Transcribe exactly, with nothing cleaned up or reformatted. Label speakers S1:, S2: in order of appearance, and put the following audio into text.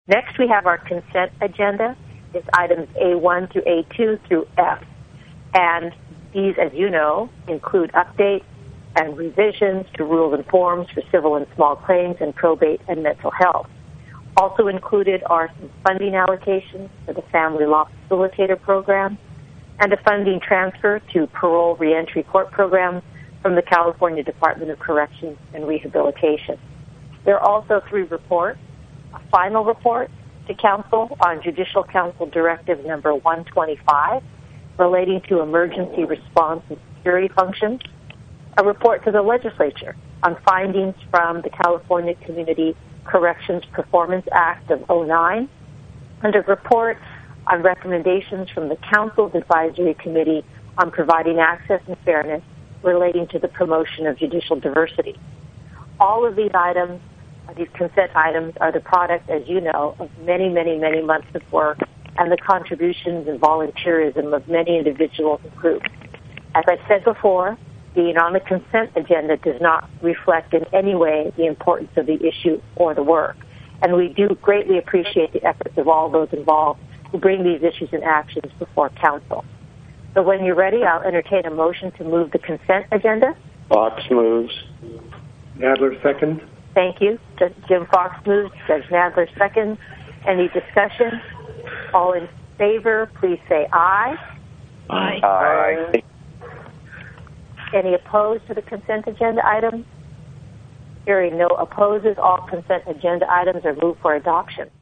S1: Next, we have our consent agenda. It's items A one through A two through F. And these, as you know, include updates and revisions to rules and forms for civil and small claims and probate and mental health. Also included are some funding allocations for the Family Law Facilitator Program and a funding transfer to Parole Reentry Court Program from the California Department of Corrections and Rehabilitation. There are also three reports. A final report to Council on Judicial Council Directive number one twenty-five relating to emergency response and security functions, a report to the legislature on findings from the California Community Corrections Performance Act of oh nine, and a report on recommendations from the Council's Advisory Committee on providing access and fairness relating to the promotion of judicial diversity. All of these items, these consent items, are the product, as you know, of many, many, many months of work and the contributions and volunteerism of many individuals and groups. As I said before, being on the consent agenda does not reflect in any way the importance of the issue or the work. And we do greatly appreciate the efforts of all those involved to bring these issues and actions before Council. So when you're ready, I'll entertain a motion to move the consent agenda.
S2: Fox moves.
S3: Nadler second.
S1: Thank you. Jim Fox moves. Judge Nadler seconds. Any discussion? All in favor, please say aye.
S2: Aye. Aye.
S1: Any opposed to the consent agenda items? Hearing no opposes, all consent agenda items are moved for adoption.